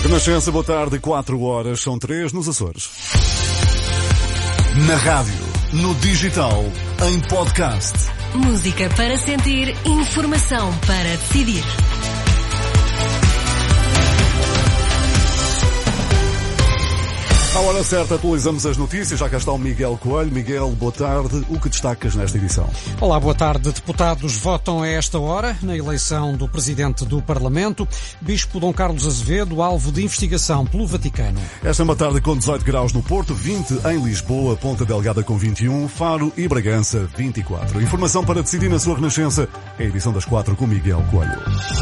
Renascença, boa tarde, 4 horas, são 3 nos Açores. Na rádio, no digital, em podcast. Música para sentir, informação para decidir. À hora certa atualizamos as notícias, já cá está o Miguel Coelho. Miguel, boa tarde. O que destacas nesta edição? Olá, boa tarde. Deputados votam a esta hora na eleição do Presidente do Parlamento. Bispo Dom Carlos Azevedo, alvo de investigação pelo Vaticano. Esta é uma tarde com 18 graus no Porto, 20 em Lisboa, Ponta Delgada com 21, Faro e Bragança 24. Informação para decidir na sua Renascença, é a edição das 4 com Miguel Coelho.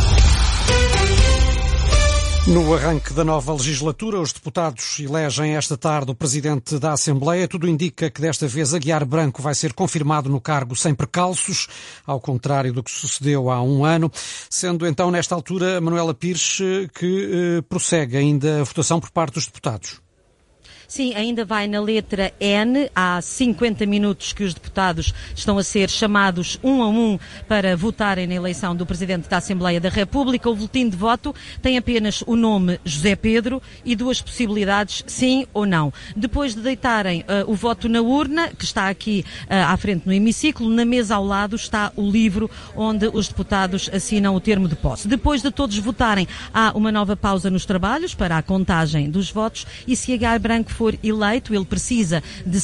No arranque da nova legislatura, os deputados elegem esta tarde o Presidente da Assembleia. Tudo indica que desta vez Aguiar Branco vai ser confirmado no cargo sem precalços, ao contrário do que sucedeu há um ano. Sendo então, nesta altura, Manuela Pires, que prossegue ainda a votação por parte dos deputados. Sim, ainda vai na letra N. Há 50 minutos que os deputados estão a ser chamados um a um para votarem na eleição do Presidente da Assembleia da República. O boletim de voto tem apenas o nome José Pedro e duas possibilidades, sim ou não. Depois de deitarem o voto na urna, que está aqui à frente no hemiciclo, na mesa ao lado está o livro onde os deputados assinam o termo de posse. Depois de todos votarem, há uma nova pausa nos trabalhos para a contagem dos votos e se Aguiar Branco for eleito, ele precisa de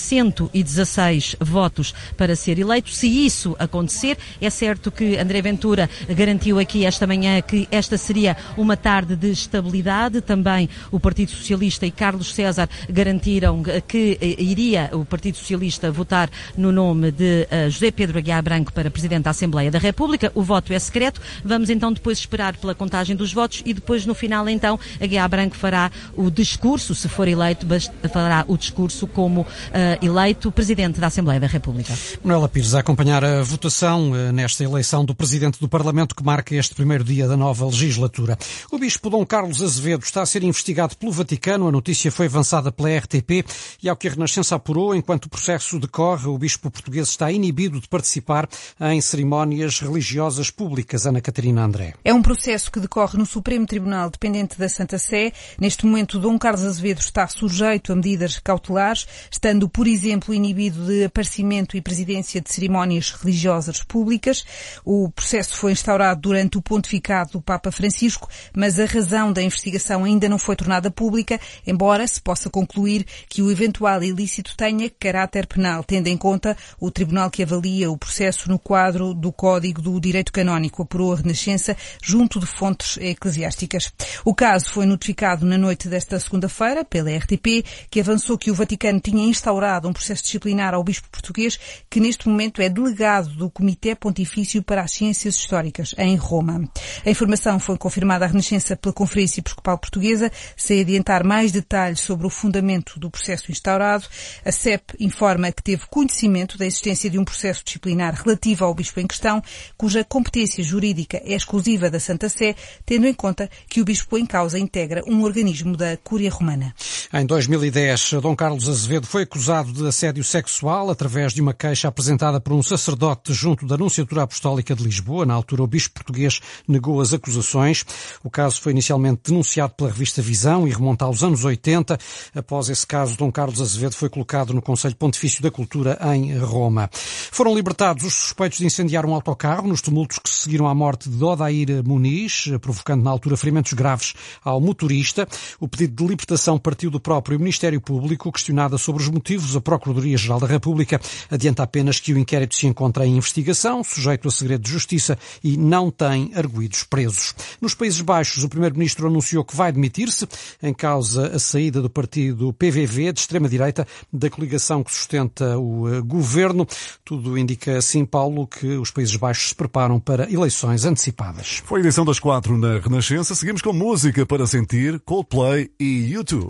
116 votos para ser eleito. Se isso acontecer, é certo que André Ventura garantiu aqui esta manhã que esta seria uma tarde de estabilidade. Também o Partido Socialista e Carlos César garantiram que iria o Partido Socialista votar no nome de José Pedro Aguiar Branco para Presidente da Assembleia da República. O voto é secreto. Vamos então depois esperar pela contagem dos votos e depois no final então Aguiar Branco fará o discurso, se for eleito, fará o discurso como eleito Presidente da Assembleia da República. Manuela Pires, a acompanhar a votação nesta eleição do Presidente do Parlamento que marca este primeiro dia da nova legislatura. O Bispo Dom Carlos Azevedo está a ser investigado pelo Vaticano. A notícia foi avançada pela RTP e, ao que a Renascença apurou, enquanto o processo decorre, o Bispo português está inibido de participar em cerimónias religiosas públicas. Ana Catarina André. É um processo que decorre no Supremo Tribunal dependente da Santa Sé. Neste momento, Dom Carlos Azevedo está sujeito a medidas cautelares, estando, por exemplo, inibido de aparecimento e presidência de cerimónias religiosas públicas. O processo foi instaurado durante o pontificado do Papa Francisco, mas a razão da investigação ainda não foi tornada pública, embora se possa concluir que o eventual ilícito tenha caráter penal, tendo em conta o tribunal que avalia o processo no quadro do Código do Direito Canónico, apurou a Renascença junto de fontes eclesiásticas. O caso foi notificado na noite desta segunda-feira pela RTP, que avançou que o Vaticano tinha instaurado um processo disciplinar ao Bispo português, que neste momento é delegado do Comitê Pontifício para as Ciências Históricas, em Roma. A informação foi confirmada à Renascença pela Conferência Episcopal Portuguesa, sem adiantar mais detalhes sobre o fundamento do processo instaurado. A CEP informa que teve conhecimento da existência de um processo disciplinar relativo ao Bispo em questão, cuja competência jurídica é exclusiva da Santa Sé, tendo em conta que o Bispo em causa integra um organismo da Cúria Romana. Em 2010, Dom Carlos Azevedo foi acusado de assédio sexual através de uma queixa apresentada por um sacerdote junto da Nunciatura Apostólica de Lisboa. Na altura, o bispo português negou as acusações. O caso foi inicialmente denunciado pela revista Visão e remonta aos anos 80. Após esse caso, Dom Carlos Azevedo foi colocado no Conselho Pontifício da Cultura em Roma. Foram libertados os suspeitos de incendiar um autocarro nos tumultos que seguiram à morte de Odair Muniz, provocando na altura ferimentos graves ao motorista. O pedido de libertação partiu do próprio Ministério Público. Questionada sobre os motivos, a Procuradoria-Geral da República adianta apenas que o inquérito se encontra em investigação, sujeito a segredo de justiça e não tem arguidos presos. Nos Países Baixos, o Primeiro-Ministro anunciou que vai demitir-se, em causa a saída do partido PVV, de extrema-direita, da coligação que sustenta o governo. Tudo indica, assim, Paulo, que os Países Baixos se preparam para eleições antecipadas. Foi a edição das 4 na Renascença. Seguimos com música para sentir, Coldplay e U2.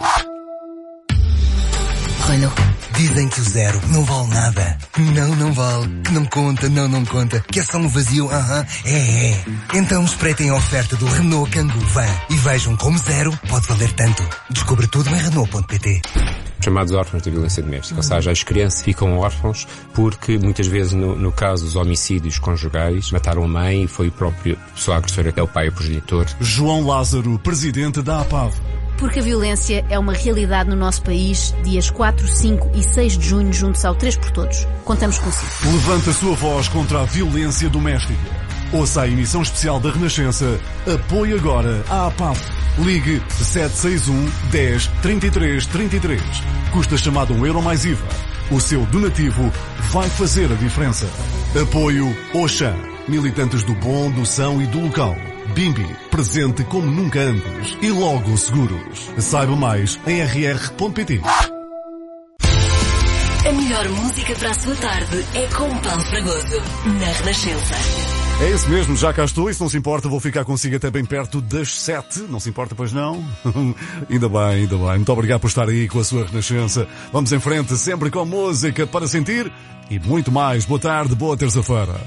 Renault. Dizem que o zero não vale nada. Não, não vale. Que não conta, não conta. Que é só um vazio, é. Então espreitem a oferta do Renault Kangoo Van e vejam como zero pode valer tanto. Descubra tudo em Renault.pt. Chamados órfãos de violência doméstica, ou seja, as crianças ficam órfãos porque muitas vezes no caso dos homicídios conjugais mataram a mãe e foi o próprio pessoa agressora que é o pai, o progenitor. João Lázaro, presidente da APAV. Porque a violência é uma realidade no nosso país, dias 4, 5 e 6 de junho, juntos ao 3 por Todos. Contamos consigo. Levanta a sua voz contra a violência doméstica. Ouça a emissão especial da Renascença. Apoie agora a APAV. Ligue 761 10 33 33. Custa chamado €1 mais IVA. O seu donativo vai fazer a diferença. Apoio Oxã. Militantes do bom, do são e do local. Bimbi, presente como nunca antes. E Logo Seguros. Saiba mais em rr.pt. A melhor música para a sua tarde é com Paulo Fragoso, na Renascença. É isso mesmo, já cá estou e se não se importa vou ficar consigo até bem perto das 7. Não se importa, pois não? Ainda bem, ainda bem. Muito obrigado por estar aí com a sua Renascença. Vamos em frente, sempre com música para sentir e muito mais. Boa tarde, boa terça-feira.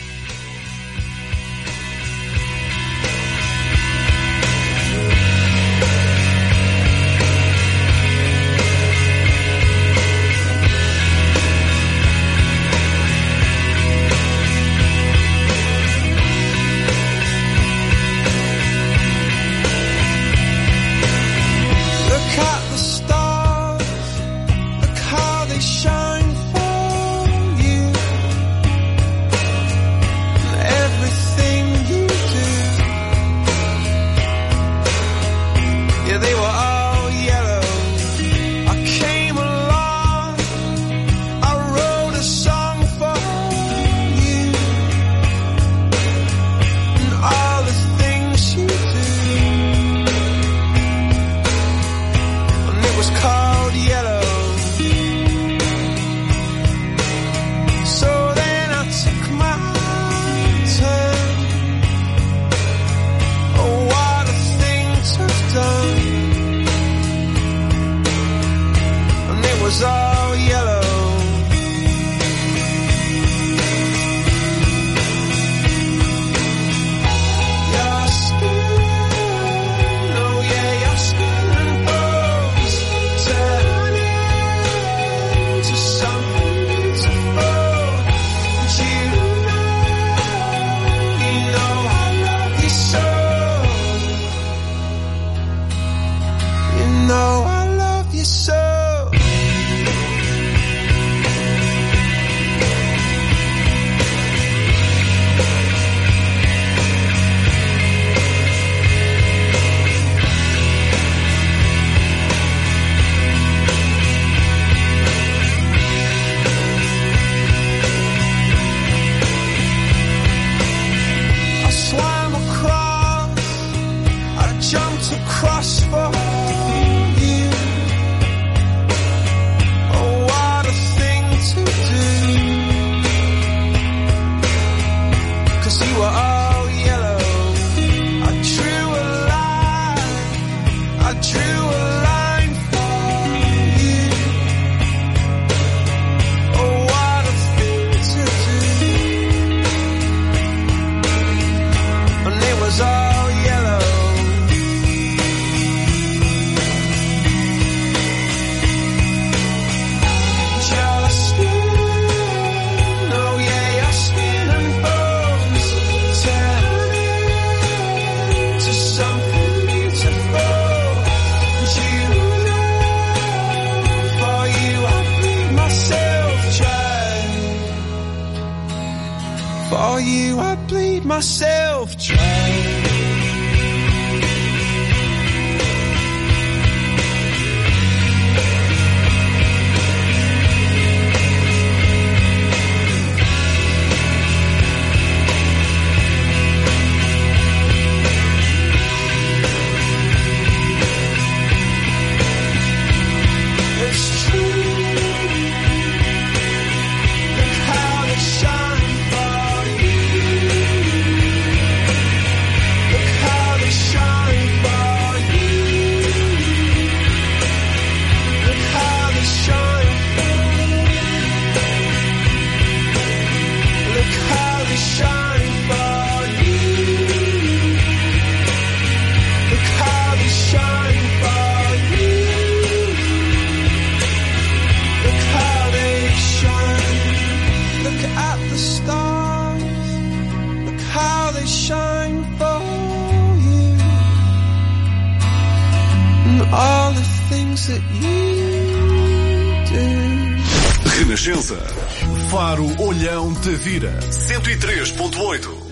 For you I bleed myself dry. things that you do. Renascença. Faro Olhão Tavira. 103.8.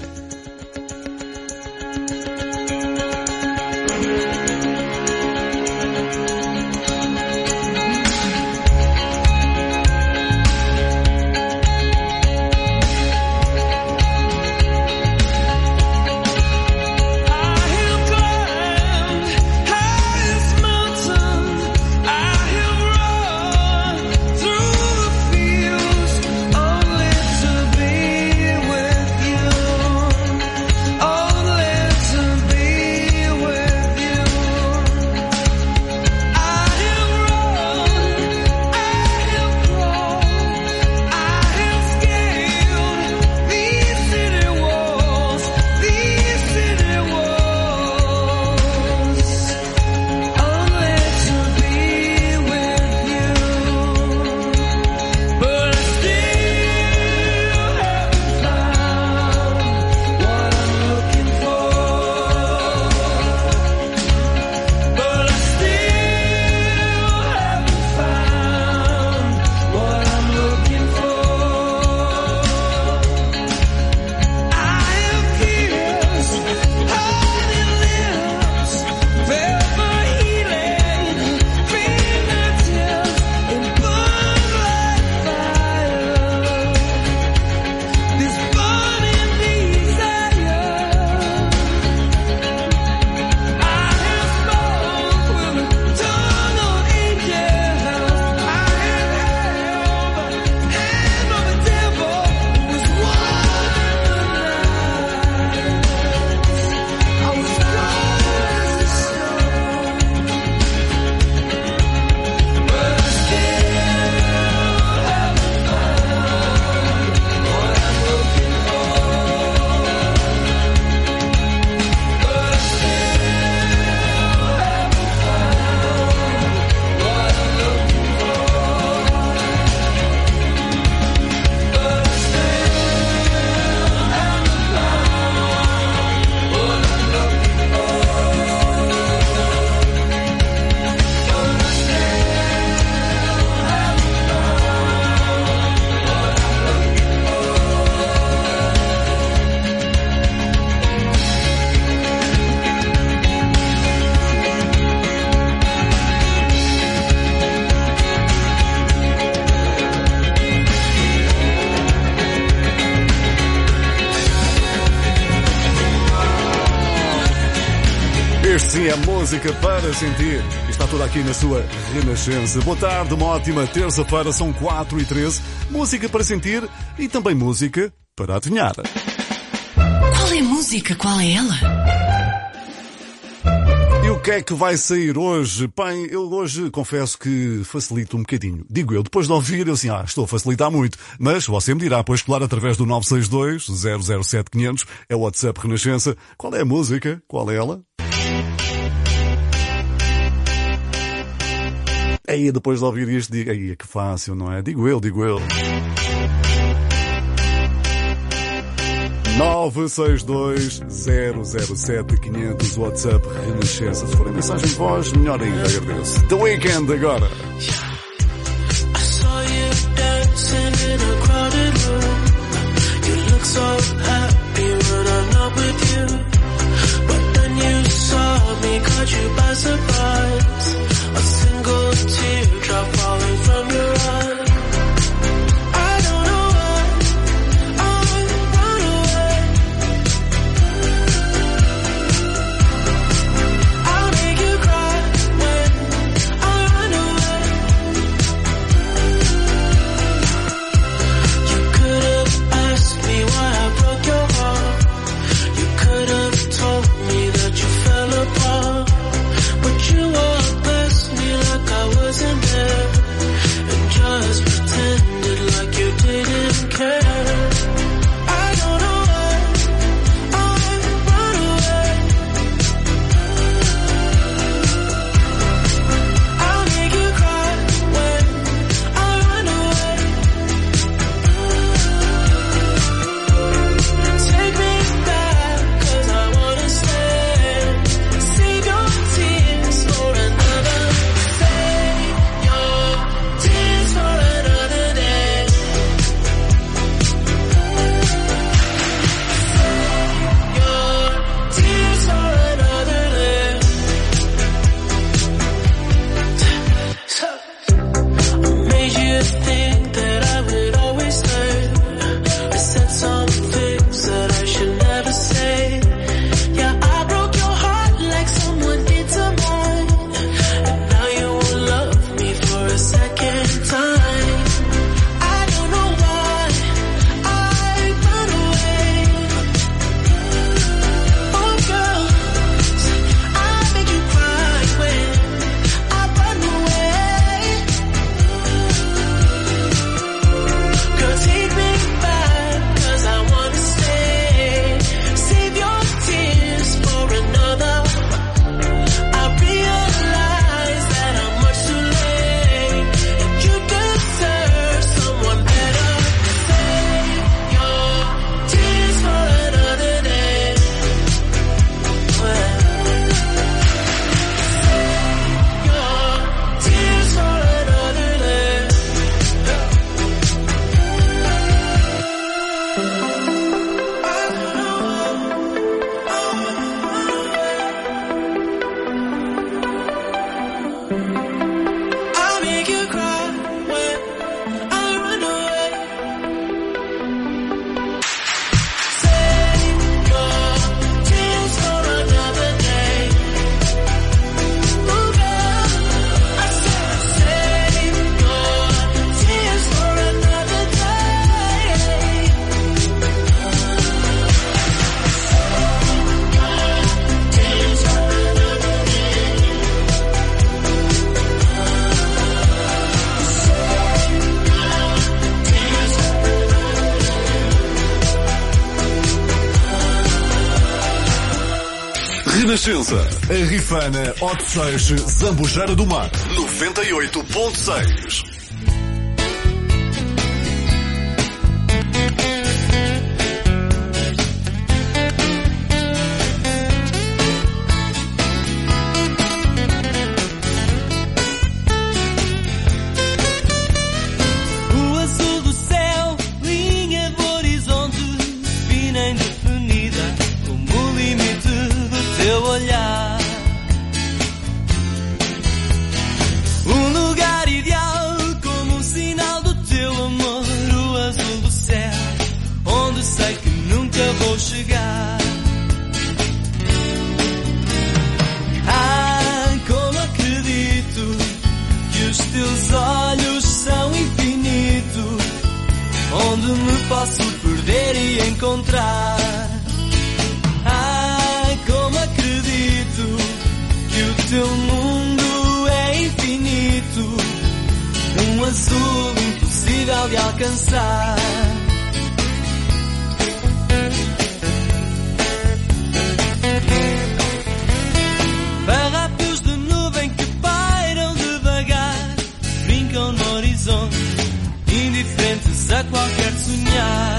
Sim, é música para sentir. Está tudo aqui na sua Renascença. Boa tarde, uma ótima terça-feira, são 4h13. Música para sentir e também música para adivinhar. Qual é a música? Qual é ela? E o que é que vai sair hoje? Bem, eu hoje confesso que facilito um bocadinho. Digo eu, depois de ouvir, eu assim, estou a facilitar muito. Mas você me dirá, pois claro, através do 962-007-500, é o WhatsApp Renascença. Qual é a música? Qual é ela? Aí depois de ouvir isto, digo, aí que fácil, não é? Digo eu. 962-007-500, WhatsApp Renascença. Se for mensagem de voz, melhor ainda, agradeço. The Weeknd agora. I saw you dancing in a crowded room. You look so happy when I'm not with you. But then you saw me, caught you by surprise. A single teardrop falling from your eye. I don't know why I run away. I'll make you cry when I run away. You could have asked me why I broke your heart. You could have told me that you fell apart. But you Renascença. A Rifana, Hot Seixo, Zambujeira do Mar. 98.6. Posso perder e encontrar. Ai, como acredito que o teu mundo é infinito, um azul impossível de alcançar. Farrapos de nuvem que pairam devagar, brincam no horizonte, indiferentes a qualquer sonhar.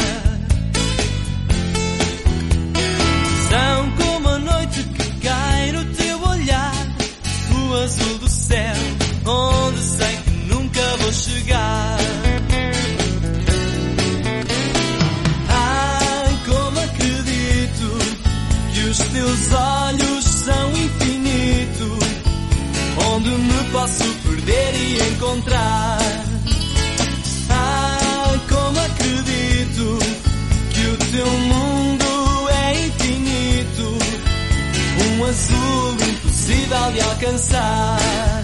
São como a noite que cai no teu olhar, o azul do céu, onde sei que nunca vou chegar. Ai, como acredito que os teus olhos são infinito, onde me posso perder e encontrar. Como acredito que o teu mundo é infinito, um azul impossível de alcançar.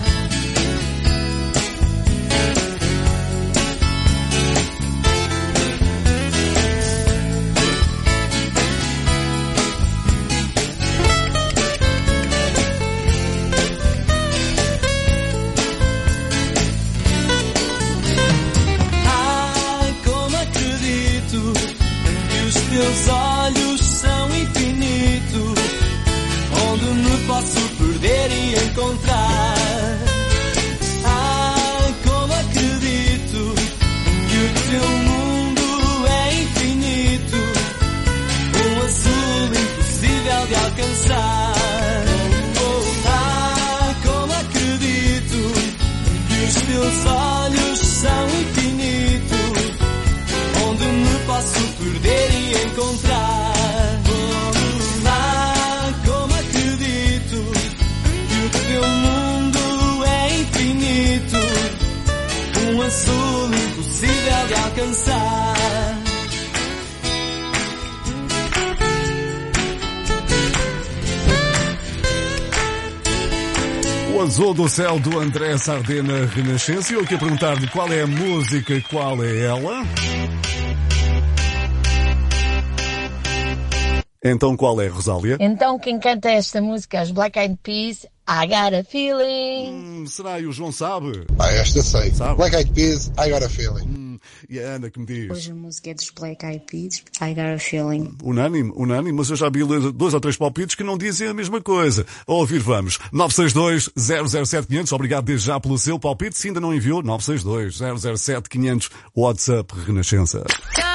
Teus olhos são infinito, onde me posso perder e encontrar. Ai, como acredito que o teu mundo é infinito, um azul impossível de alcançar. Ai, como acredito que os teus olhos são infinitos, onde me posso perder e encontrar. Ah, como acredito que o teu mundo é infinito, um azul impossível de alcançar. O azul do céu do André Sardena, Renascença. E eu queria perguntar-lhe qual é a música e qual é ela. Então qual é, Rosália? Então quem canta esta música é os Black Eyed Peas, I Got a Feeling. Será que o João sabe? Esta sei. Sabe? Black Eyed Peas, I Got a Feeling. E a Ana que me diz? Hoje a música é dos Black Eyed Peas, I Got a Feeling. Unânime, mas eu já vi 2 ou 3 palpites que não dizem a mesma coisa. A ouvir vamos. 962-007-500, obrigado desde já pelo seu palpite. Se ainda não enviou, 962-007-500, WhatsApp Renascença.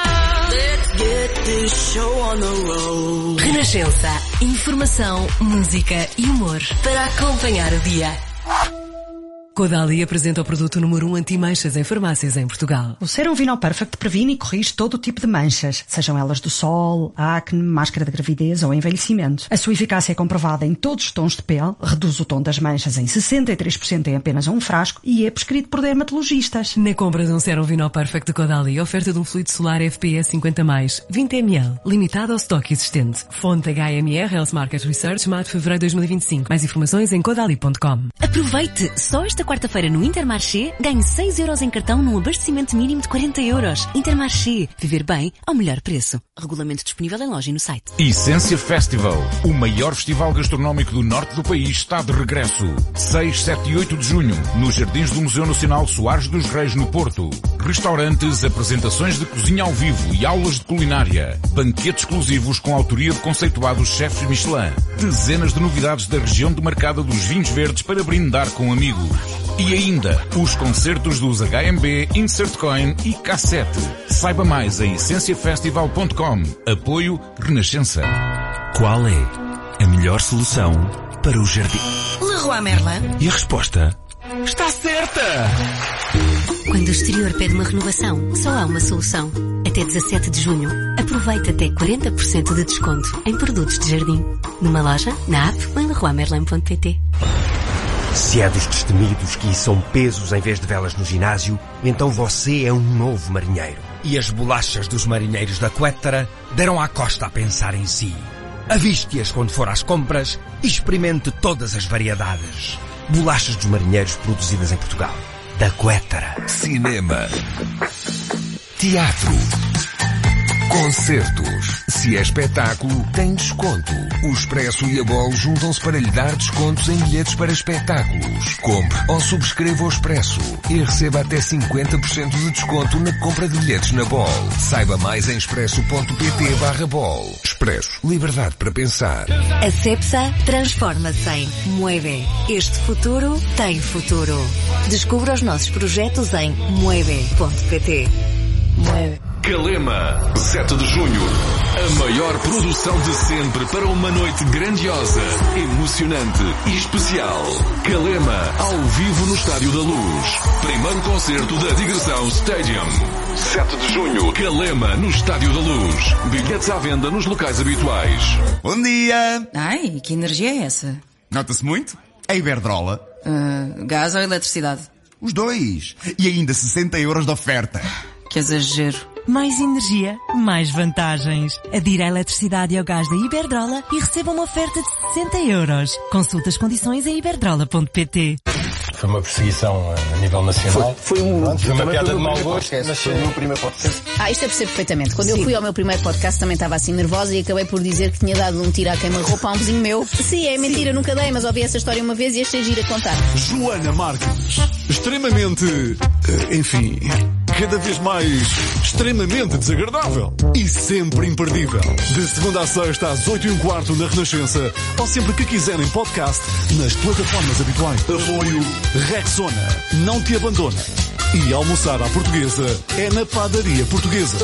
Renascença. Informação, música e humor para acompanhar o dia. Caudalie apresenta o produto número 1 anti-manchas em farmácias em Portugal. O Serum Vinol Perfect previne e corrige todo o tipo de manchas, sejam elas do sol, acne, máscara de gravidez ou envelhecimento. A sua eficácia é comprovada em todos os tons de pele, reduz o tom das manchas em 63% em apenas um frasco e é prescrito por dermatologistas. Na compra de um Serum Vinol Perfect de Caudalie, oferta de um fluido solar FPS 50+, 20 ml, limitado ao estoque existente. Fonte HMR Health Market Research, maio de fevereiro de 2025. Mais informações em caudalie.com. Aproveite! Só esta quarta-feira no Intermarché, ganhe 6 € em cartão num abastecimento mínimo de 40 €. Intermarché. Viver bem ao melhor preço. Regulamento disponível em loja e no site. Essência Festival. O maior festival gastronómico do norte do país está de regresso. 6, 7 e 8 de junho, nos Jardins do Museu Nacional Soares dos Reis, no Porto. restaurantes, apresentações de cozinha ao vivo e aulas de culinária. Banquetes exclusivos com autoria de conceituados chefes Michelin. Dezenas de novidades da região demarcada dos vinhos verdes para brindar com amigos. E ainda, os concertos dos HMB, Insert Coin e K7. Saiba mais em essenciafestival.com. Apoio Renascença. Qual é a melhor solução para o jardim? Leroy Merlin. E a resposta está certa! Quando o exterior pede uma renovação, só há uma solução. Até 17 de junho, aproveite até 40% de desconto em produtos de jardim. Numa loja, na app ou em leroymerlin.pt. Se é dos destemidos que são pesos em vez de velas no ginásio, então você é um novo marinheiro. E as bolachas dos marinheiros da Quettara deram à costa a pensar em si. Aviste-as quando for às compras e experimente todas as variedades. Bolachas dos marinheiros produzidas em Portugal. Da Quettara. Cinema. Teatro. Concertos. Se é espetáculo, tem desconto. O Expresso e a Bol juntam-se para lhe dar descontos em bilhetes para espetáculos. Compre ou subscreva o Expresso e receba até 50% de desconto na compra de bilhetes na Bol. Saiba mais em expresso.pt/Bol. Expresso. Liberdade para pensar. A Cepsa transforma-se em Mueve. Este futuro tem futuro. Descubra os nossos projetos em mueve.pt. Mueve. Calema, 7 de junho. A maior produção de sempre para uma noite grandiosa, emocionante e especial. Calema, ao vivo no Estádio da Luz. Primeiro concerto da Digressão Stadium. 7 de junho, Calema, no Estádio da Luz. Bilhetes à venda nos locais habituais. Bom dia! Ai, que energia é essa? Nota-se muito? A Iberdrola. Gás ou eletricidade? Os dois. E ainda 60 € de oferta. Que exagero. Mais energia, mais vantagens. Adira a eletricidade e ao gás da Iberdrola e receba uma oferta de 60 €. Consulte as condições em iberdrola.pt. Foi uma perseguição a nível nacional. Foi uma piada de mau gosto. Foi o meu primeiro podcast. Isto eu percebo perfeitamente. Quando eu fui ao meu primeiro podcast também estava assim nervosa e acabei por dizer que tinha dado um tiro à queima-roupa a um vizinho meu. Sim, é mentira, nunca dei, mas ouvi essa história uma vez e achei gira contar. Joana Marques. Extremamente... enfim... cada vez mais extremamente desagradável e sempre imperdível. De segunda a sexta às 8h15 na Renascença ou sempre que quiserem podcast nas plataformas habituais. Apoio Rexona. Não te abandona. E almoçar à portuguesa é na Padaria Portuguesa.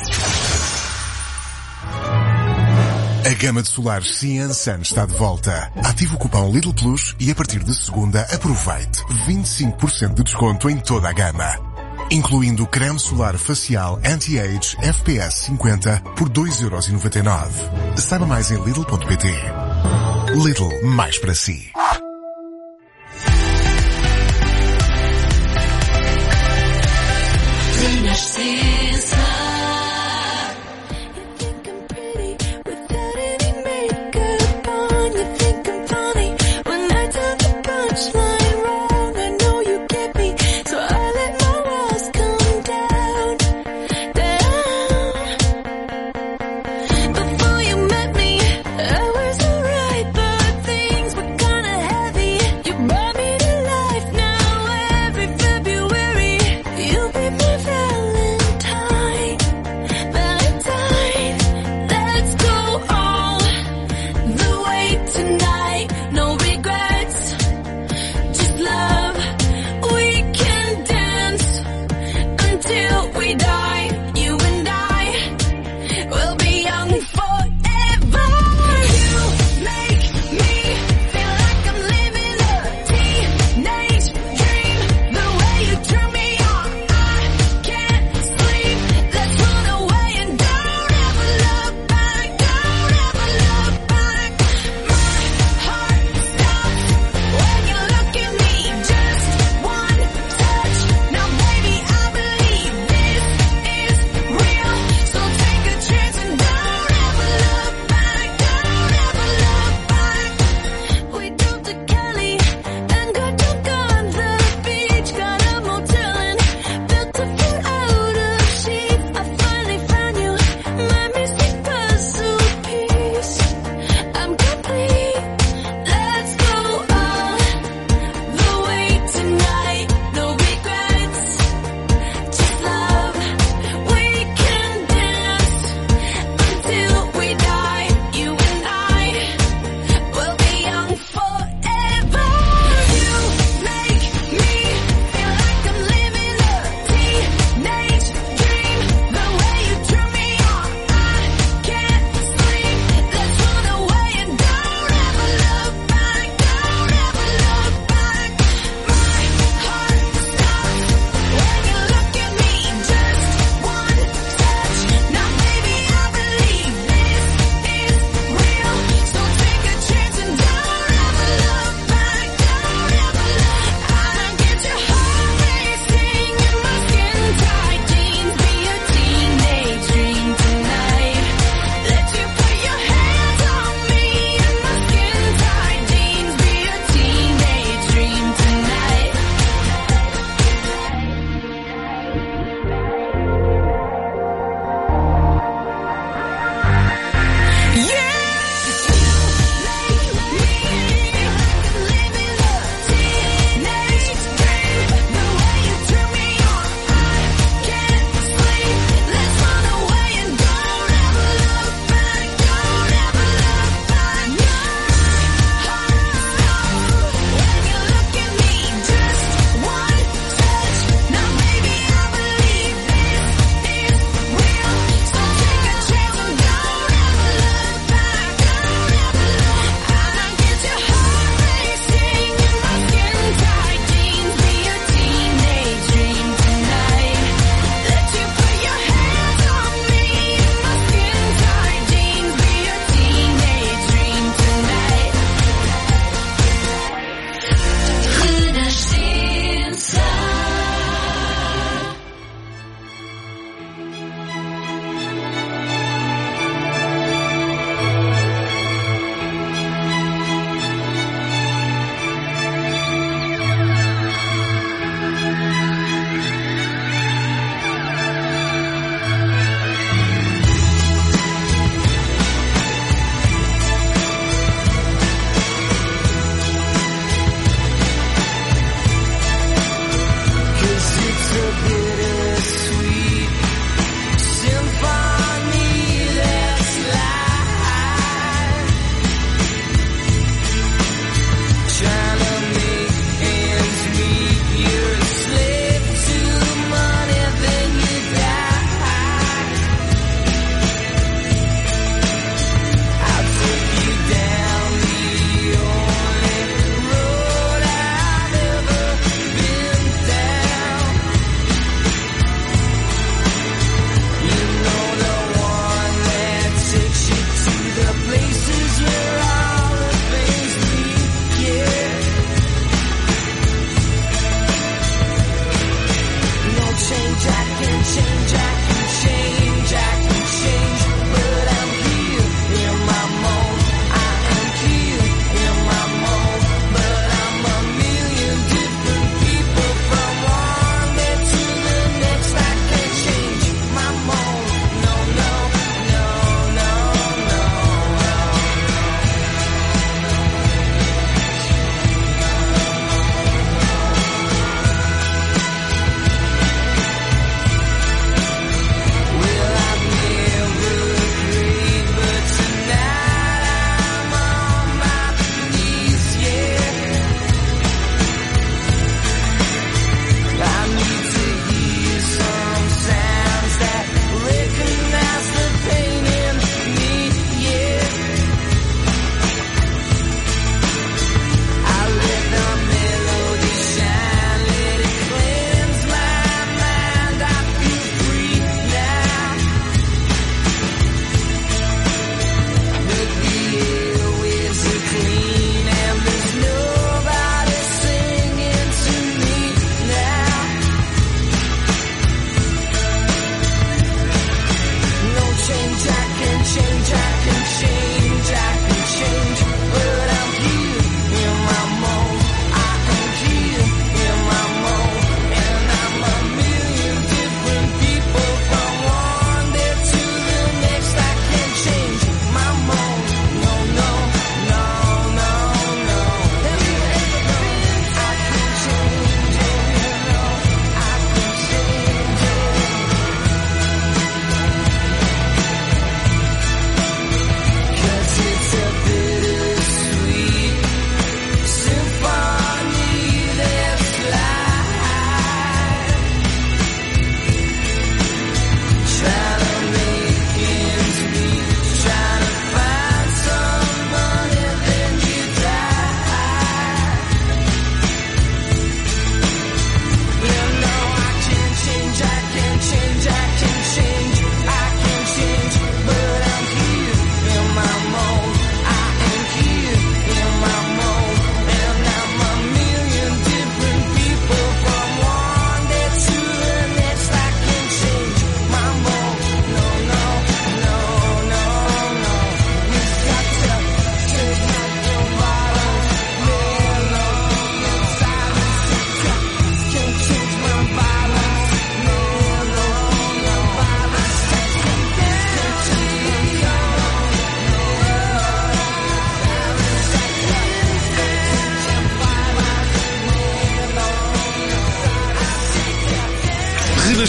A gama de solares Cian Sun está de volta. Ative o cupom Lidl Plus e a partir de segunda aproveite 25% de desconto em toda a gama. Incluindo creme solar facial Anti-Age FPS 50 por 2,99 €. Saiba mais em Lidl.pt. Lidl, mais para si.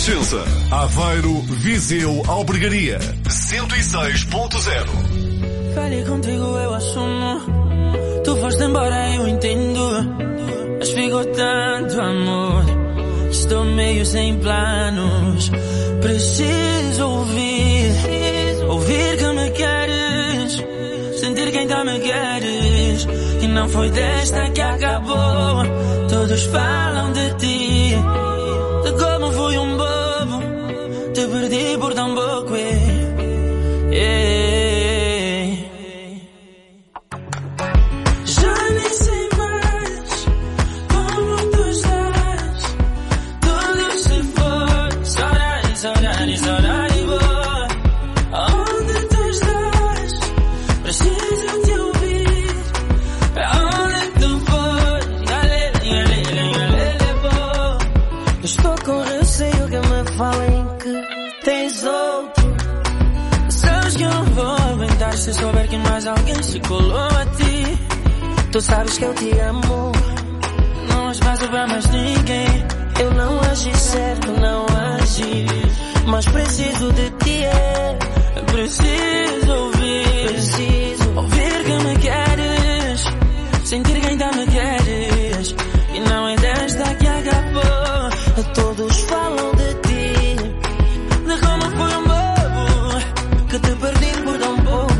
Renascença. Aveiro, Viseu, Albergaria. 106.0. Falei contigo, eu assumo. Tu foste embora, eu entendo. Mas ficou tanto amor. Estou meio sem planos. Preciso ouvir que me queres. Sentir que ainda me queres. E não foi desta que acabou. Todos falam de ti. De como fui um bobo. Te perdi por tão pouco. Já nem sei mais como tu estás. Tudo se foi. Saudade boa. Onde tu estás? Preciso te ouvir. Pra onde tu foi? Galele, boa. Estou com receio que me falem que tens outro. Sabes que eu não vou aguentar se souber que mais alguém se colou a ti. Tu sabes que eu te amo. Não há espaço pra mais ninguém. Eu não agi certo, não agi. Mas preciso de ti, preciso ouvir que me queres. Sentir que ainda me queres. E não é desta que acabou. Todos falam de ti. De como fui um bobo. Que te perdi por tão pouco.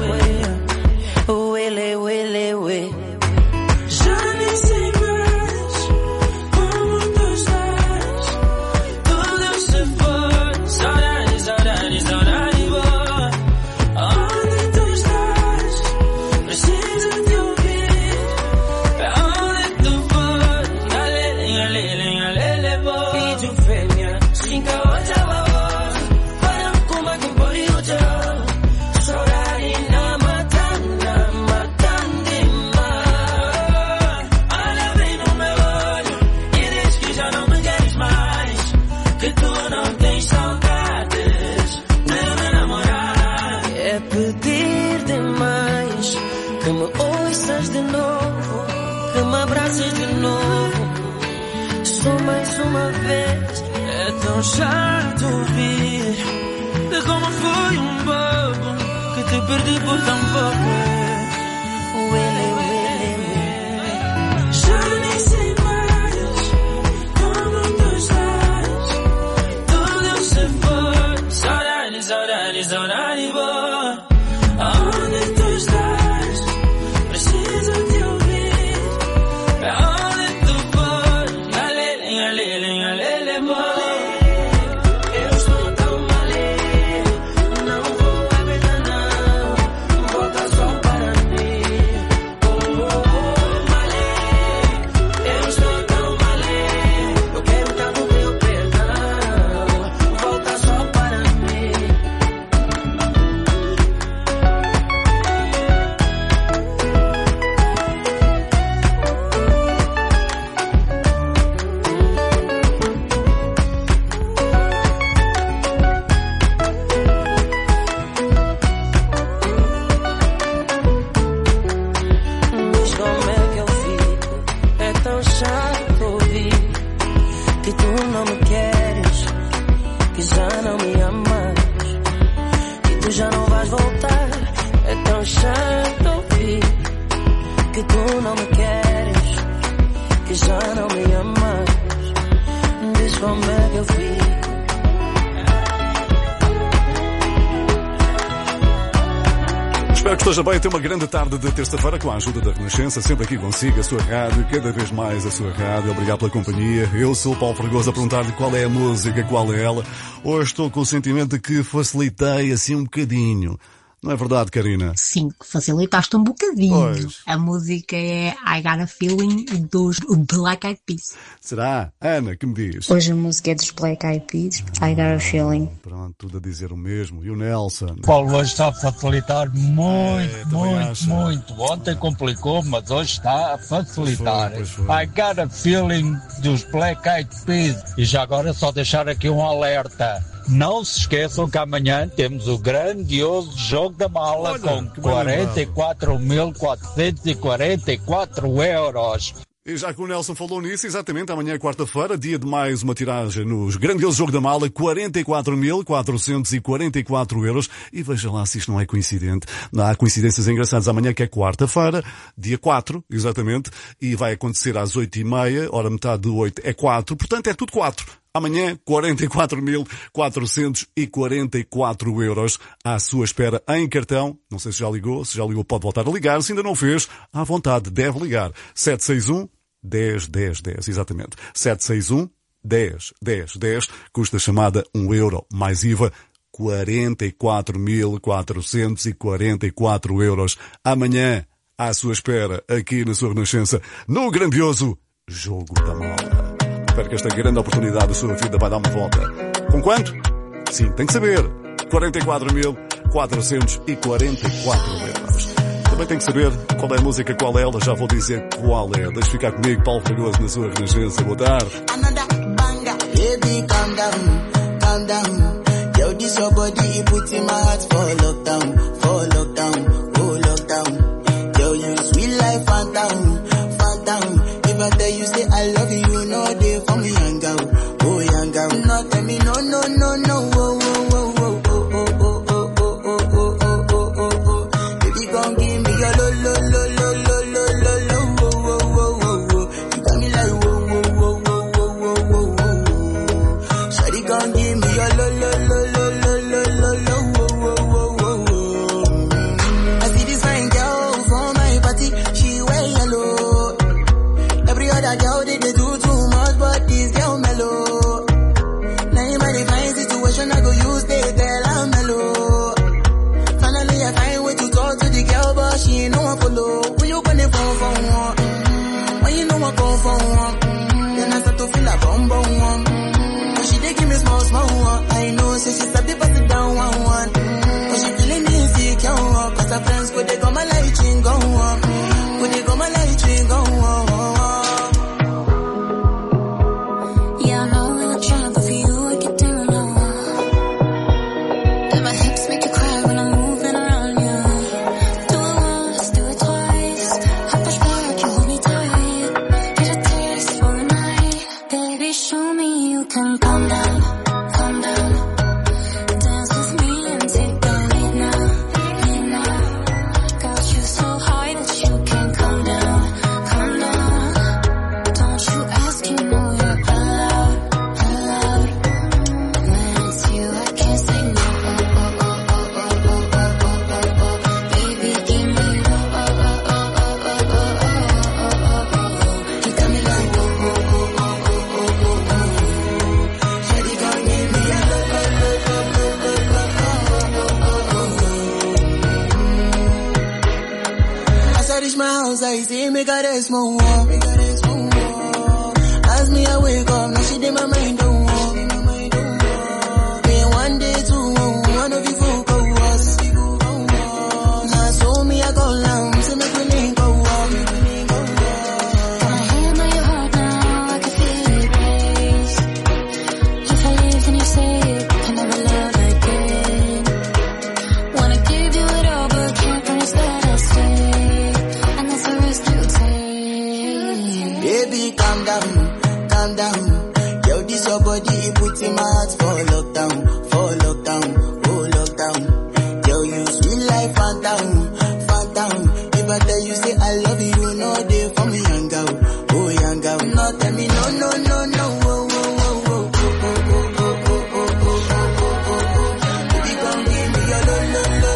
Já nem sei mais como tu estás. Tudo se foi. Saudade boa. Onde tu estás? Preciso te ouvir. Pra onde tu foi? Galele, boa. E tu fêmea, cinca outra boa. Para kuma que pode lutar. Saudade na matanda demais. Olha bem no meu olho e diz que já não me queres mais. Que tu não tens saudades de me namorar. É pedir demais que me ouças de novo, que me abraces de novo. Só mais uma vez. É tão chato ouvir de como fui um bobo. Que te perdi por tão pouco. Já nem sei mais como tu estás. Tudo se foi. Saudade boa. Onde tu estás? Preciso te ouvir. Pra onde tu foi? Galele, boa. Eu estou tão mal. Não vou aguentar não. Volta só para mim. Eu estou tão mal. Eu quero tanto teu perdão. Volta só para mim. Diz como é que eu fico. É tão chato ouvir que tu não me queres, que já não me amas, que tu já não vais voltar. É tão chato ouvir que tu não me queres, que já não me amas. Diz como é que eu fico. Espero que esteja bem. Tem uma grande tarde de terça-feira com a ajuda da Renascença. Sempre aqui consigo, a sua rádio, cada vez mais a sua rádio. Obrigado pela companhia. Eu sou o Paulo Fregoso a perguntar-lhe qual é a música, qual é ela. Hoje estou com o sentimento de que facilitei assim um bocadinho. Não é verdade, Karina? Sim, facilitaste um bocadinho. Pois. A música é I Got a Feeling dos Black Eyed Peas. Será? Ana, que me diz? Hoje a música é dos Black Eyed Peas, I Got a Feeling. Pronto, tudo a dizer o mesmo. E o Nelson? Paulo hoje está a facilitar muito. Ontem complicou, mas hoje está a facilitar. Pois foi. I Got a Feeling dos Black Eyed Peas. E já agora só deixar aqui um alerta. Não se esqueçam que amanhã temos o grandioso Jogo da Mala. Olha, com 44.444 euros. E já que o Nelson falou nisso, exatamente, amanhã é quarta-feira, dia de mais uma tiragem nos grandioso jogo da mala, 44.444 euros. E veja lá se isto não é coincidente. Não há coincidências engraçadas. Amanhã que é quarta-feira, dia 4, exatamente, e vai acontecer às 8h30, hora metade de 8 é 4, portanto é tudo 4. Amanhã, 44.444 euros à sua espera em cartão. Não sei se já ligou pode voltar a ligar. Se ainda não fez, à vontade, deve ligar. 761 10 10 10, exatamente. 761 10 10 10, custa chamada €1 mais IVA, 44.444 euros. Amanhã, à sua espera, aqui na sua Renascença, no grandioso Jogo da Mala. Espero que esta grande oportunidade da sua vida vai dar uma volta. Com quanto? Sim, tem que saber. 44.444 euros. Também tem que saber qual é a música, qual é ela. Já vou dizer qual é. Deixe ficar comigo, Paulo Fragoso, na sua Renascença. Boa tarde. Another banger. Baby, calm down, calm down. Yo, this your body, put in my heart for lockdown, oh lockdown. Yo, you sweet life, phantom. If I tell you say I love you, no day for me, young girl. Oh, young girl. No, tell me no. Oh. Baby, gon' give me your lo. You got me like whoa. Shawty gon' give me your lo. I see this fine girl for my party, she wear yellow. Every other girl they do too much, but this girl mellow. Now in my fine situation, I go use they tell I'm mellow. Finally I find way to talk to the girl, but she ain't no one follow. When you gonna phone for one? When you know I go for one? Then I start to feel a bum one. But she dey give me small one. I know, say she start to pass it down one. But she feeling insecure, cause her friends could they come my light ring go on. Could they come my light ring go on. I say make her rest more. As me I wake up, now she did my mind don't walk. Then one day two, one of you focus. Now so me I go down, so make we link go walk. Got my hand on your heart now, I can feel it race. If I leave then you say it, I'll never love again. Wanna give you it all, but can't promise that I'll stay. Baby, calm down. Yo, this your body, put in my heart for lockdown, oh lockdown. Yo, you sweet life, phantom. If I tell you say I love you, no day for me, young girl, oh young girl. No, tell me no. Baby, come give me your lo.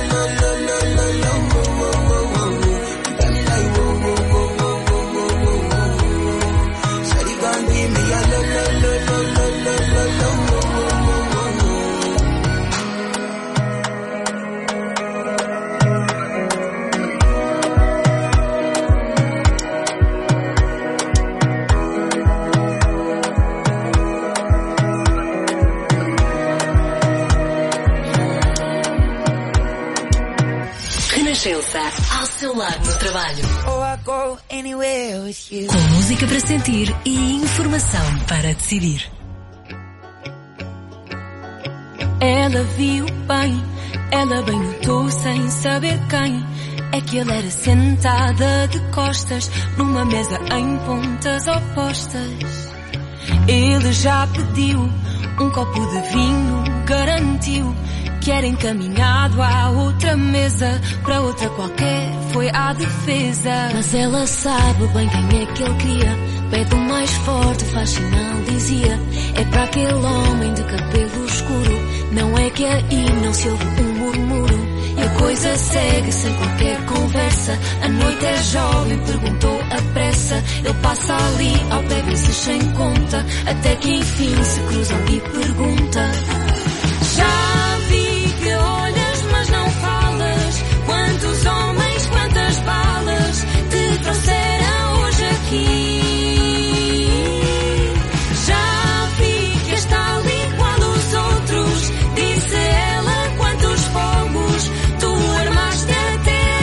Renascença, ao seu lado no trabalho. Com música para sentir e informação para decidir. Ela viu bem, ela bem notou sem saber quem. é que ele era sentada de costas numa mesa em pontas opostas. Ele já pediu um copo de vinho, garantiu que era encaminhado à outra mesa, para outra qualquer foi à defesa. Mas ela sabe bem quem é que ele queria, pede o mais forte, faz sinal, dizia. É para aquele homem de cabelo escuro, não é que aí não se ouve um murmúrio. E a coisa segue sem qualquer conversa. A noite é jovem, perguntou a pressa. Ele passa ali ao pé, vezes sem conta, até que enfim se cruzam e pergunta: já vi que olhas, mas não falas. Quantos homens, quantas balas te trouxeram hoje aqui? Já vi que está ali igual aos outros, disse ela. Quantos fogos tu armaste até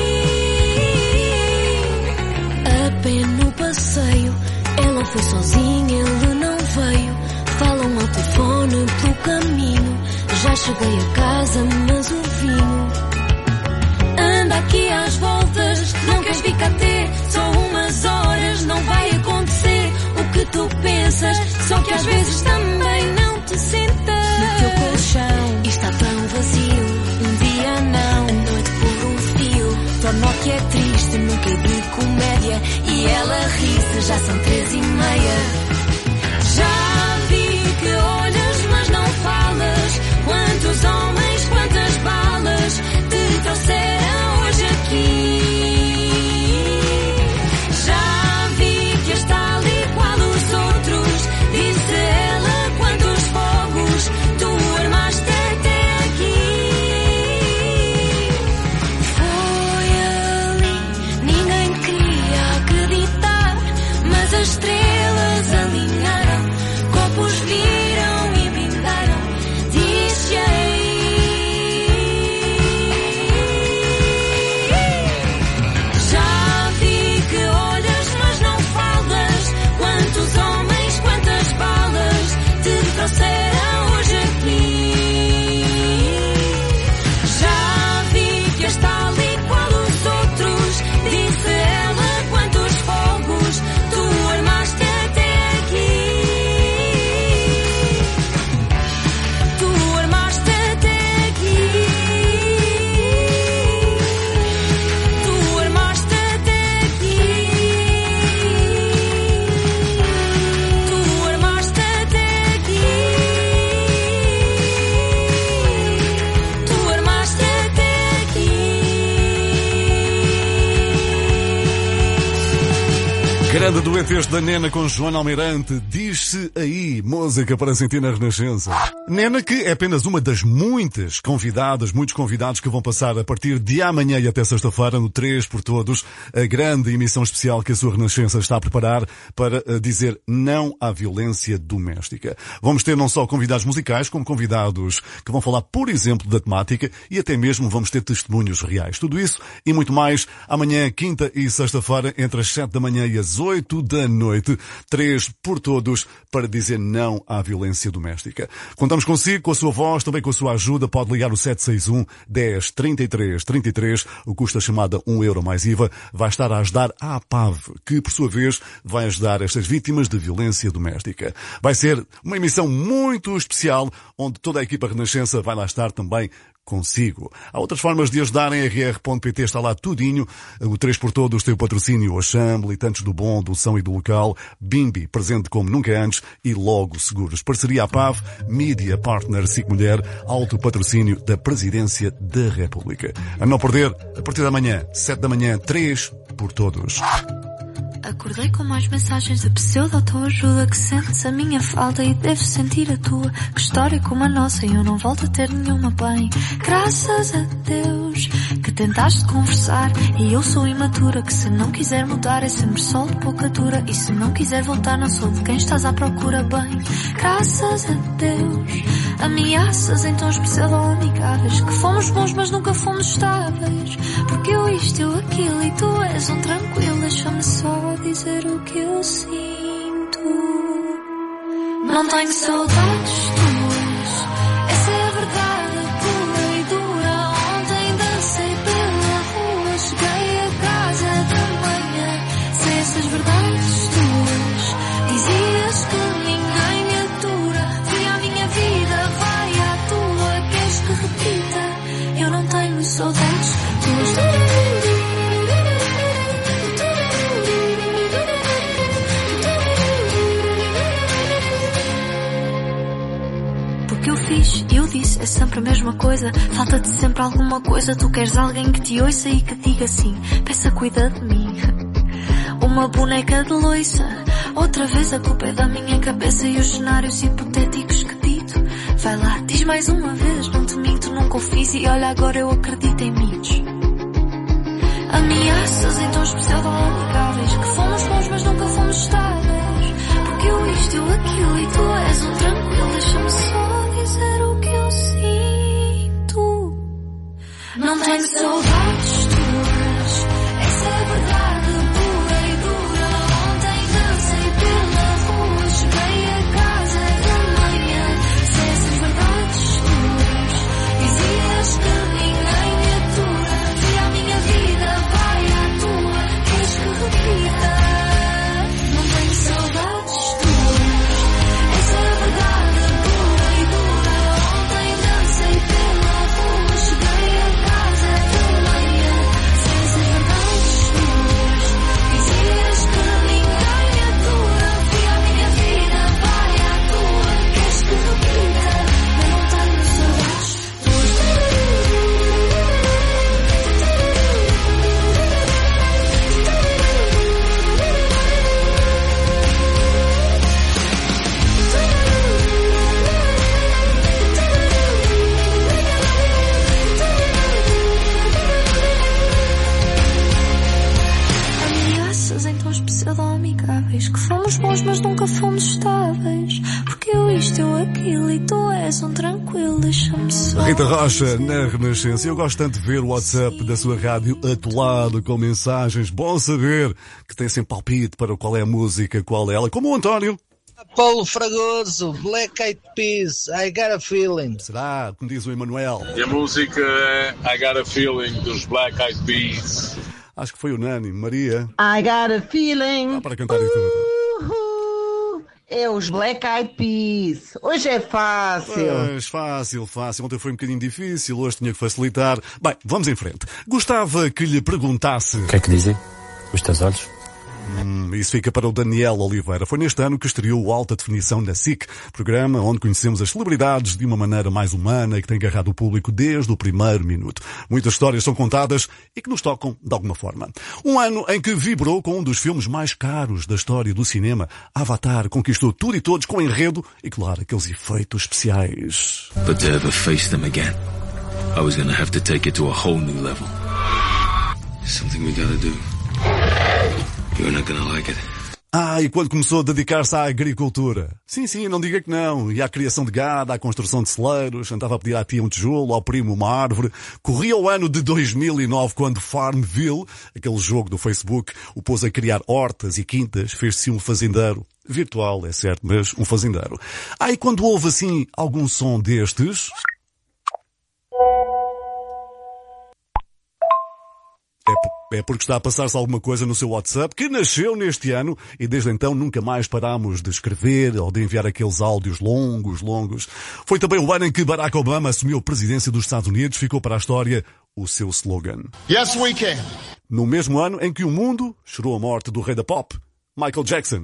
aqui? A pé no passeio, ela foi sozinha, ele não veio. Falam ao telefone pelo caminho, já cheguei a casa, mas o vinho anda aqui às voltas. Não queres vir cá ter só umas horas, não vai acontecer o que tu pensas, só que às vezes também não te sentas no teu colchão e está tão vazio. Um dia não, a noite por um fio, torna o que é triste, nunca é de comédia. E ela ri-se, já são 3:30. Já vi que olhas, mas não falas. Quantos homens, quantas balas te trouxeram hoje aqui? Já vi que está ali igual aos outros, disse ela. Quantos fogos tu armaste até aqui? Foi ali, ninguém queria acreditar, mas as estrelas alinharam, copos viram e brindaram, disse aí. Já vi que olhas, mas não falas. Quantos homens, quantas balas te trouxeram hoje aqui? Já vi que está ali igual aos outros, disse ela. Quantos fogos tu armaste até aqui? Tu armaste até aqui. Tu armaste até aqui. Tu armaste até aqui. Tu armaste até aqui. Grande dueto este da Nena com Joana Almeirante. Diz-se aí, música para sentir na Renascença. Nena, que é apenas uma das muitos convidados que vão passar a partir de amanhã e até sexta-feira no 3 por Todos, a grande emissão especial que a sua Renascença está a preparar para dizer não à violência doméstica. Vamos ter não só convidados musicais, como convidados que vão falar, por exemplo, da temática, e até mesmo vamos ter testemunhos reais. Tudo isso e muito mais amanhã, quinta e sexta-feira, entre as 7 da manhã e as 8 da noite, 3 por Todos, para dizer não à violência doméstica. Contamos consigo, com a sua voz, também com a sua ajuda. Pode ligar o 761 10 33 33. O custo da chamada €1 mais IVA vai estar a ajudar a APAV, que por sua vez vai ajudar estas vítimas de violência doméstica. Vai ser uma emissão muito especial, onde toda a equipa Renascença vai lá estar também consigo. Há outras formas de ajudar. Em rr.pt está lá tudinho. O 3 por Todos tem o patrocínio Oxam, militantes do bom, do são e do local, Bimbi, presente como nunca antes, e Logo Seguros. Parceria APAV, Media Partner SIC Mulher, alto patrocínio da Presidência da República. A não perder, a partir da manhã, 7 da manhã, 3 por Todos. Acordei com mais mensagens de pseudo-autoajuda, que sentes a minha falta e deves sentir a tua. Que história como a nossa e eu não volto a ter nenhuma bem. Graças a Deus que tentaste conversar e eu sou imatura, que se não quiser mudar é sempre sol de pouca dura. E se não quiser voltar não sou de quem estás à procura bem. Graças a Deus, ameaças em tons pseudo-amigáveis, que fomos bons mas nunca fomos estáveis. Porque eu isto, eu aquilo e tu és um tranquilo. Deixa-me só dizer o que eu sinto. Não tenho saudades tuas, essa é a verdade pura e dura. Ontem dancei pela rua disse é sempre a mesma coisa. Falta-te sempre alguma coisa. Tu queres alguém que te ouça e que diga assim: peça, cuida de mim. Uma boneca de loiça. Outra vez a culpa é da minha cabeça e os cenários hipotéticos que dito. Vai lá, diz mais uma vez, não te minto, nunca o fiz e olha agora eu acredito em mitos. Ameaças em tons pseudo-amigáveis, que fomos bons mas nunca fomos estáveis. Porque eu isto, eu aquilo e tu és um tranquilo. Deixa-me só dizer o que eu sinto. Não tenho saudades tuas, essa é a verdade pura e dura. Ontem dancei pela rua, cheguei a casa de manhã. Se essas verdades tuas dizias que ninguém me atura, fui à minha vida, vai à tua, queres que repita? Não tenho saudades tuas, essa é a verdade pura e dura. Ontem dancei pela rua, cheguei a casa de manhã. Se essas verdades tuas dizias que ninguém me atura, fui à minha vida, vai à tua, queres que repita? Eu não tenho saudades tuas. Ameaças em tons pseudo-amigáveis, que fomos bons mas nunca fomos estáveis. Porque eu isto, eu aquilo e tu és um tranquilo. Deixa-me só. Rita Rocha, na Renascença. Eu gosto tanto de ver o WhatsApp da sua rádio atolado com mensagens. Bom saber que tem sempre palpite para qual é a música, qual é ela. Como o António. Paulo Fragoso, Black Eyed Peas, I Got a Feeling. Será, como diz o Emanuel. E a música é I Got a Feeling dos Black Eyed Peas. Acho que foi unânime. Maria. I got a feeling. Para cantar isso tudo. É os Black Eyed Peas. Hoje é fácil. Pois, fácil. Ontem foi um bocadinho difícil, hoje tinha que facilitar. Bem, vamos em frente. Gostava que lhe perguntasse... O que é que dizem os teus olhos? Isso fica para o Daniel Oliveira. Foi neste ano que estreou o Alta Definição na SIC, programa onde conhecemos as celebridades de uma maneira mais humana e que tem agarrado o público desde o primeiro minuto. Muitas histórias são contadas e que nos tocam de alguma forma. Um ano em que vibrou com um dos filmes mais caros da história do cinema. Avatar conquistou tudo e todos com enredo e, claro, aqueles efeitos especiais. But to ever face them again, I was gonna have to take it to a whole new level. Something we gotta do. You're not gonna like it. E quando começou a dedicar-se à agricultura? Sim, não diga que não. E à criação de gado, à construção de celeiros, andava a pedir à tia um tijolo, ao primo uma árvore. Corria o ano de 2009, quando Farmville, aquele jogo do Facebook, o pôs a criar hortas e quintas, fez-se um fazendeiro. Virtual, é certo, mas um fazendeiro. E quando houve assim algum som destes... É porque está a passar-se alguma coisa no seu WhatsApp que nasceu neste ano e desde então nunca mais parámos de escrever ou de enviar aqueles áudios longos. Foi também o ano em que Barack Obama assumiu a presidência dos Estados Unidos, ficou para a história o seu slogan. Yes, we can. No mesmo ano em que o mundo chorou a morte do rei da pop, Michael Jackson.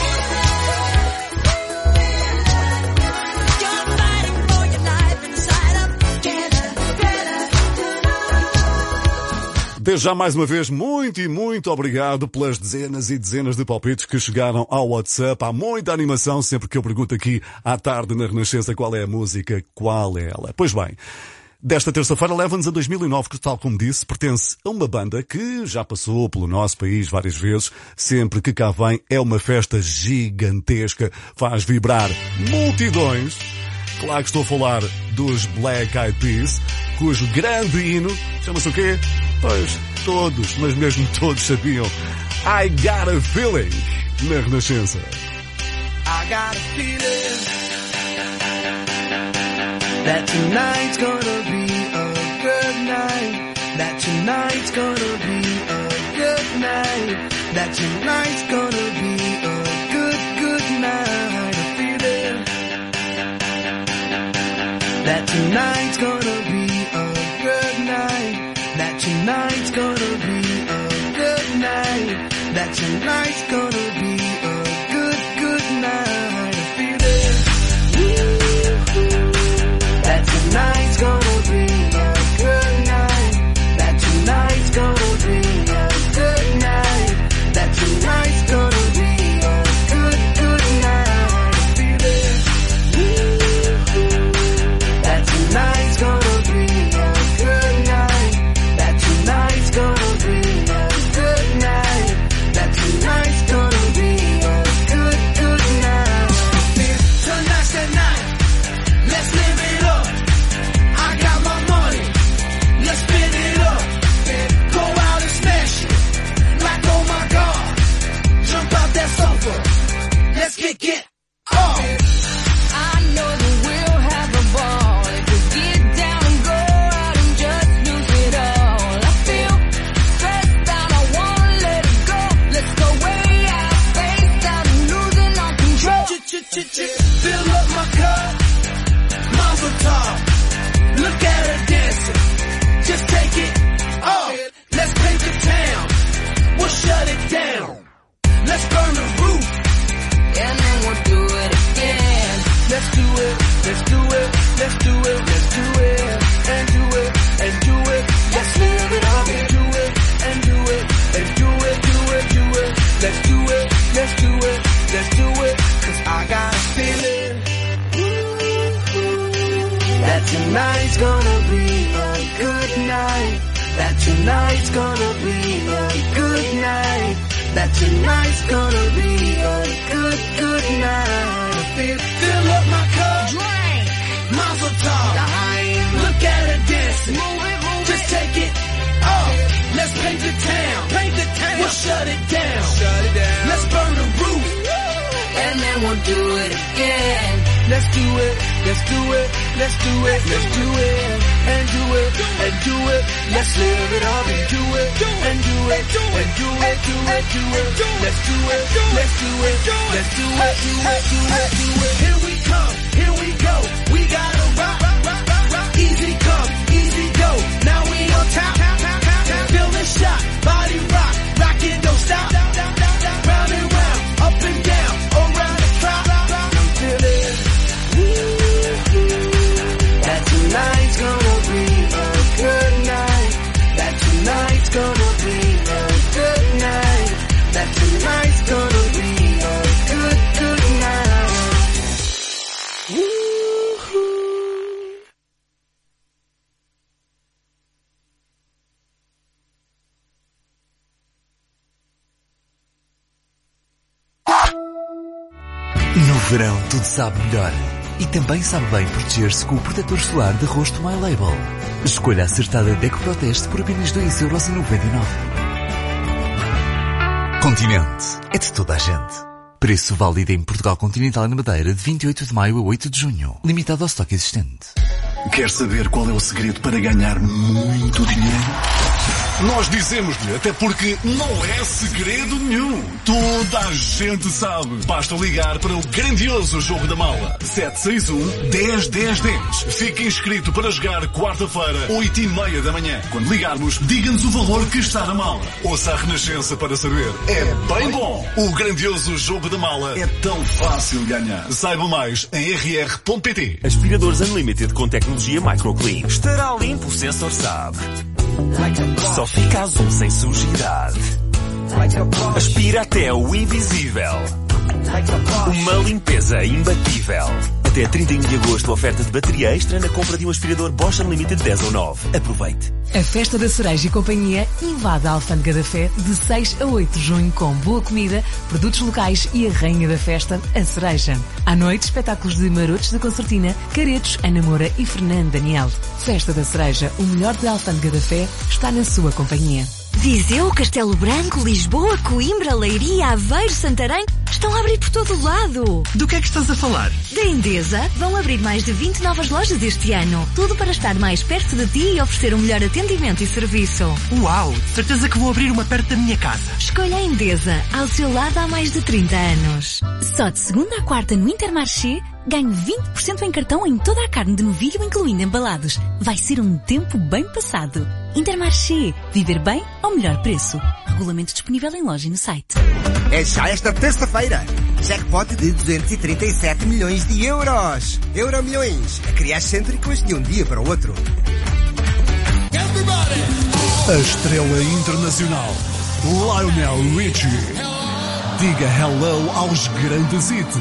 Desde já, mais uma vez, muito obrigado pelas dezenas e dezenas de palpites que chegaram ao WhatsApp. Há muita animação sempre que eu pergunto aqui à tarde na Renascença qual é a música, qual é ela. Pois bem, desta terça-feira leva-nos a 2009, que, tal como disse, pertence a uma banda que já passou pelo nosso país várias vezes. Sempre que cá vem é uma festa gigantesca, faz vibrar multidões. Claro que estou a falar dos Black Eyed Peas, cujo grande hino chama-se o quê? Pois, todos, mas mesmo todos sabiam. I Got a Feeling, na Renascença. I got a feeling that tonight's gonna be a good night. That tonight's gonna be a good night. That tonight's gonna be a good night. A feeling that tonight's gonna be a good night. That tonight's gonna be a good night. That tonight's gonna be a good night. I feel it. That get up. I know that we'll have a ball if we get down and go out and just lose it all. I feel stressed out, I wanna let it go. Let's go way out, face out and losing all control. Fill up my cup, Mazel Tov. Look at her dancing, just take it off. Let's paint the town, we'll shut it down. Let's burn the roof, and then we'll do it again. let's do it, let's do it, let's do it, let's do it, and do it, and do it. Let's live it up and do it, and do it, and do it, do it, do it. Let's do it, let's do it, let's do it. 'Cause I got a feeling that tonight's gonna be a good night. That tonight's gonna be a good night. That tonight's gonna be a good, good night. Fill up my cup, drink, Mazel Tov. Look at her dancing, just take it off. Let's paint the town, we'll shut it down. Let's burn the roof, and then we'll do it again. Let's do it, let's do it, let's do it, let's do it, and do it, and do it. Let's live it up and do it, and do it, and do it, do it, do it. Let's do it, let's do it, let's do it, do it, do it, do it. Here we come, here we go. We gotta rock, rock, rock, rock. Easy come, easy go. Now we on top, feel the shot, body rock, rockin', don't stop. Round and round, up and down, around the clock. I'm feeling that tonight's gonna be a good night. That tonight's gonna be a good night. That tonight's gonna be a good, good night. Woo-hoo. No verão tudo sabe melhor. E também sabe bem proteger-se com o protetor solar de rosto My Label. Escolha a acertada Deco Proteste por apenas 2,99€. Continente. É de toda a gente. Preço válido em Portugal Continental e na Madeira de 28 de maio a 8 de junho. Limitado ao estoque existente. Quer saber qual é o segredo para ganhar muito dinheiro? Nós dizemos-lhe, até porque não é segredo nenhum. Toda a gente sabe. Basta ligar para o grandioso Jogo da Mala. 761-10-10-10. Fique inscrito para jogar quarta-feira, 8h30 da manhã. Quando ligarmos, diga-nos o valor que está na mala. Ouça a Renascença para saber. É bem bom. O grandioso Jogo da Mala é tão fácil de ganhar. Saiba mais em rr.pt. Aspiradores Unlimited com tecnologia Microclean. Estará limpo, o sensor sabe. Só fica azul sem sujidade. Aspira até o invisível. Uma limpeza imbatível. Até 31 de agosto, oferta de bateria extra na compra de um aspirador Bosch Unlimited 10 ou 9. Aproveite. A Festa da Cereja e Companhia invade a Alfândega da Fé de 6 a 8 de junho com boa comida, produtos locais e a rainha da festa, a cereja. À noite, espetáculos de Marotos da Concertina, Caretos, Ana Moura e Fernando Daniel. Festa da Cereja, o melhor de Alfândega da Fé, está na sua companhia. Viseu, Castelo Branco, Lisboa, Coimbra, Leiria, Aveiro, Santarém estão a abrir por todo o lado. Do que é que estás a falar? Da Endesa vão abrir mais de 20 novas lojas este ano. Tudo para estar mais perto de ti e oferecer um melhor atendimento e serviço. Uau! Certeza que vou abrir uma perto da minha casa. Escolha a Endesa, ao seu lado há mais de 30 anos. Só de segunda a quarta no Intermarché, ganho 20% em cartão em toda a carne de novilho, incluindo embalados. Vai ser um tempo bem passado. Intermarché. Viver bem ao melhor preço. Regulamento disponível em loja e no site. É já esta terça-feira. Jackpot de 237 milhões de euros. Euromilhões. A criar cêntricos de um dia para o outro. A estrela internacional Lionel Richie. Diga hello aos grandes hits.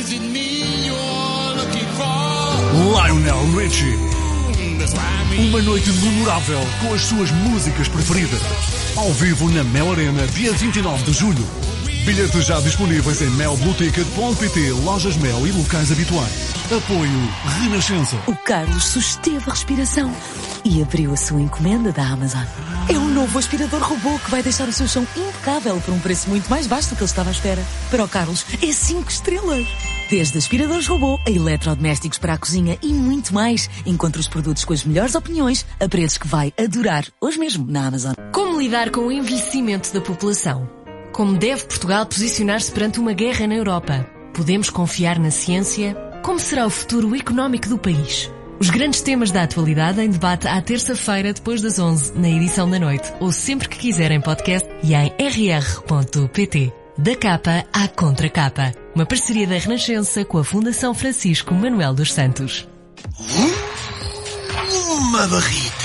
Lionel Richie. Uma noite memorável com as suas músicas preferidas. Ao vivo na Mel Arena, dia 29 de julho. Bilhetes já disponíveis em melblueticket.pt, lojas Mel e locais habituais. Apoio Renascença. O Carlos susteve a respiração e abriu a sua encomenda da Amazon. É um novo novo aspirador robô que vai deixar o seu chão impecável por um preço muito mais baixo do que ele estava à espera. Para o Carlos, é 5 estrelas. Desde aspiradores robô a eletrodomésticos para a cozinha e muito mais. Encontre os produtos com as melhores opiniões a preços que vai adorar. Hoje mesmo na Amazon. Como lidar com o envelhecimento da população? Como deve Portugal posicionar-se perante uma guerra na Europa? Podemos confiar na ciência? Como será o futuro económico do país? Os grandes temas da atualidade em debate à terça-feira depois das 11 na edição da noite ou sempre que quiserem podcast e em rr.pt. Da capa à contracapa. Uma parceria da Renascença com a Fundação Francisco Manuel dos Santos. Uma barrita.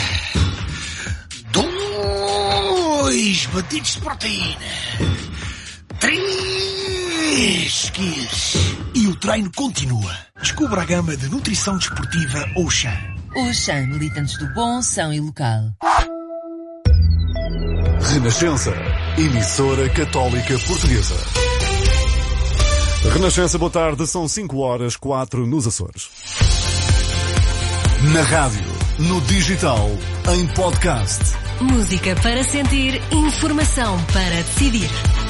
2 batidos de proteína. 3 quilos. E o treino continua. Descubra a gama de nutrição desportiva Ocean. Ocean, militantes do bom, são e local. Renascença, emissora católica portuguesa. Renascença, boa tarde, são 5h04 nos Açores. Na rádio, no digital, em podcast. Música para sentir, informação para decidir.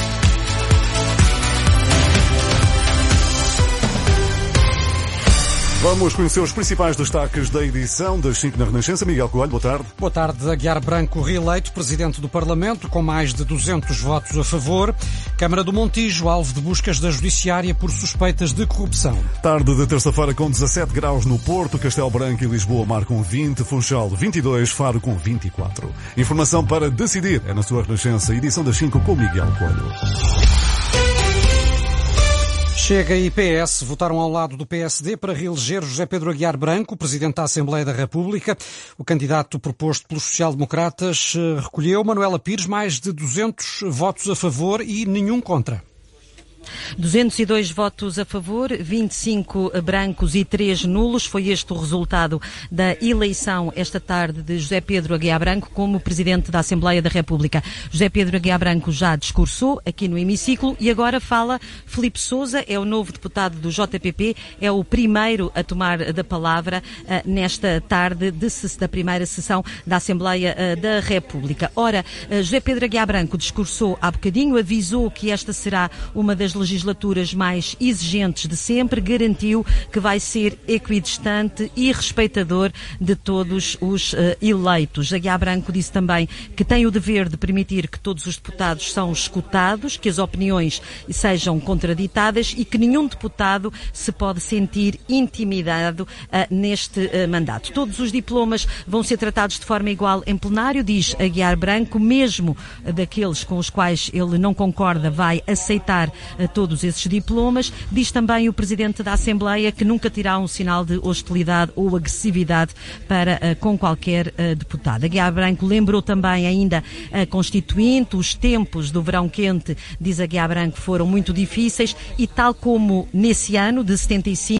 Vamos conhecer os principais destaques da edição das 5 na Renascença. Miguel Coelho, boa tarde. Boa tarde. Aguiar Branco reeleito Presidente do Parlamento com mais de 200 votos a favor. Câmara do Montijo, alvo de buscas da Judiciária por suspeitas de corrupção. Tarde de terça-feira com 17 graus no Porto, Castelo Branco e Lisboa marcam 20, Funchal 22, Faro com 24. Informação para decidir é na sua Renascença, edição das 5 com Miguel Coelho. Chega e PS votaram ao lado do PSD para reeleger José Pedro Aguiar Branco, Presidente da Assembleia da República. O candidato proposto pelos social-democratas recolheu, Manuela Pires, mais de 200 votos a favor e nenhum contra. 202 votos a favor, 25 brancos e 3 nulos. Foi este o resultado da eleição esta tarde de José Pedro Aguiar Branco como Presidente da Assembleia da República. José Pedro Aguiar Branco já discursou aqui no hemiciclo e agora fala Filipe Sousa, é o novo deputado do JPP, é o primeiro a tomar da palavra nesta tarde da primeira sessão da Assembleia da República. Ora, José Pedro Aguiar Branco discursou há bocadinho, avisou que esta será uma das legislaturas mais exigentes de sempre, garantiu que vai ser equidistante e respeitador de todos os eleitos. Aguiar Branco disse também que tem o dever de permitir que todos os deputados são escutados, que as opiniões sejam contraditadas e que nenhum deputado se pode sentir intimidado neste mandato. Todos os diplomas vão ser tratados de forma igual em plenário, diz Aguiar Branco, mesmo daqueles com os quais ele não concorda, vai aceitar todos esses diplomas. Diz também o Presidente da Assembleia que nunca terá um sinal de hostilidade ou agressividade para com qualquer deputado. Aguiar Branco lembrou também ainda a Constituinte, os tempos do verão quente, diz Aguiar Branco, foram muito difíceis e tal como nesse ano de 75,